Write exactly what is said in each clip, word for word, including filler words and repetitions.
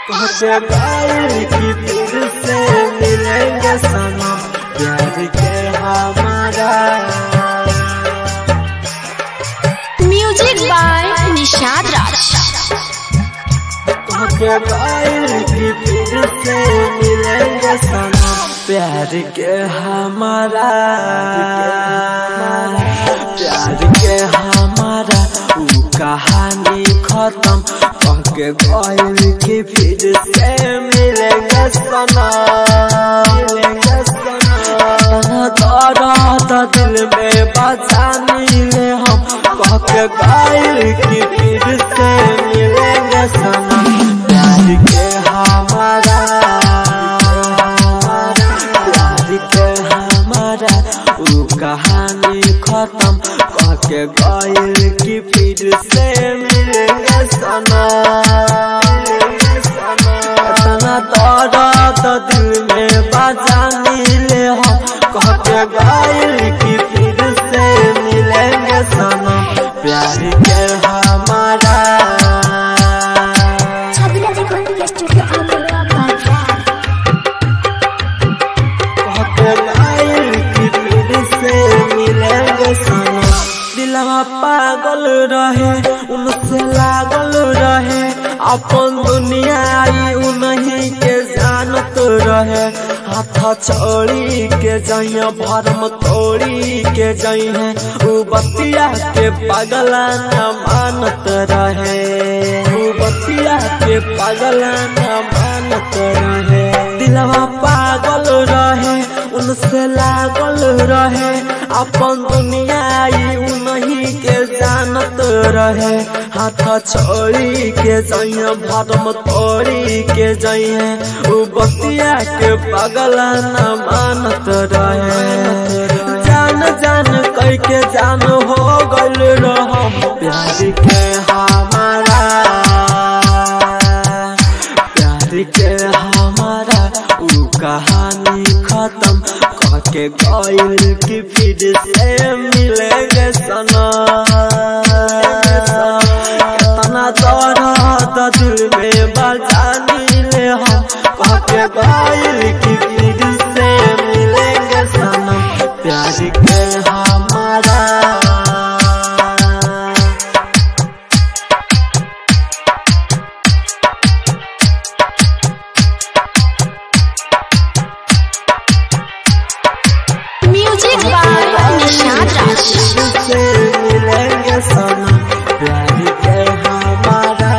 कहके गइल कि फिर से मिलेंगे सनम प्यार के हमारा। Music by Nishad Raj. कहके गइल कि फिर से मिलेंगे सनम प्यार के हमारा। प्यार के हमारा ऊ कहानी खत्म कहके गइल कि फिर से मिलेंगे सनम मिलेंगे सनम। दर्द दिल में बचा मिले हम कहके गइल कि फिर से मिलेंगे सनम प्यार के हमारा। प्यार के हमारा ऊ कहानी खत्म कहके गइल कि फिर से मिलेंगे सनम। इतना दर्द दिल में बचा मिले हम कहके गइल कि फिर से मिलेंगे सनम प्यार के हमारा। कहके गइल कि फिर से मिलेंगे सनम। दिलवा पागल रहे उनसे लागल रहे अपन दुनिया आई उन्हीं के जानत रहे। हाथ छोड़ी के जाइए भरम तोड़ी के जाइए ऊ बतिया के पागला न मानत रहे। ऊ बतिया के पागला न मानत रहे। दिलवा पागल रहे उनसे लागल रहे अपन दुनिया आई उन्हीं के जानत रहे। हाथ छोड़ी के जाइए भरम तोड़ी के जाइए ऊ बतिया के पगला न मानत रहे। जान जान कह के जान हो गइल रहम प्यार के हमारा। प्यार के हमारा ऊ कहानी खत्म कहके गइल कि फिर से मिलेंगे सनम। कितना दर्द दिल में बचा मिले हम कहके गइल कि फिर से मिलेंगे सनम प्यार के हमारा। Music by Nishad Raj. से मिलेंगे सनम प्यार के हमारा।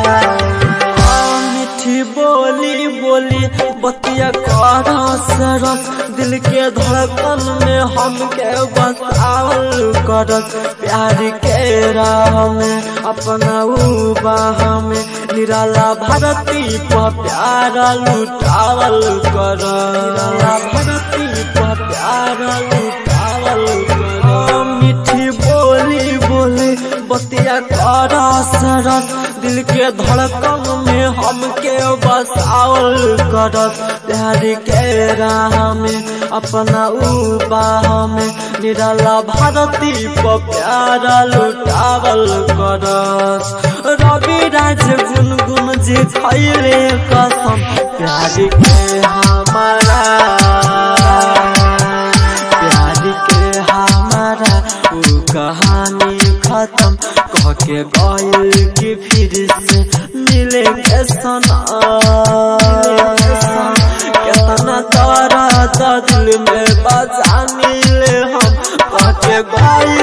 मीठी बोली बोली बतिया करा सरस दिल के धड़कन में हमके बसावल करत। प्यार के राह में अपना ऊ बाह में निराला भारती पर प्यार लुटावल कर। निराला भारती पर प्यार लुटावल कर। मीठी बोली बोली बतिया करा सरस दिल के धड़कन में हमके बसावल करत। प्यार के राह में अपना ऊ बाह में निराला भारती पर प्यार लुटावल करत। रवि राज गुनगुन जी खैले कसम प्यार के हमारा। प्यार के हमारा ऊ कहानी खत्म कहके गइल कि फिर से मिलेंगे सनम। कितना दर्द दिल में बचा मिले हम कहके गइल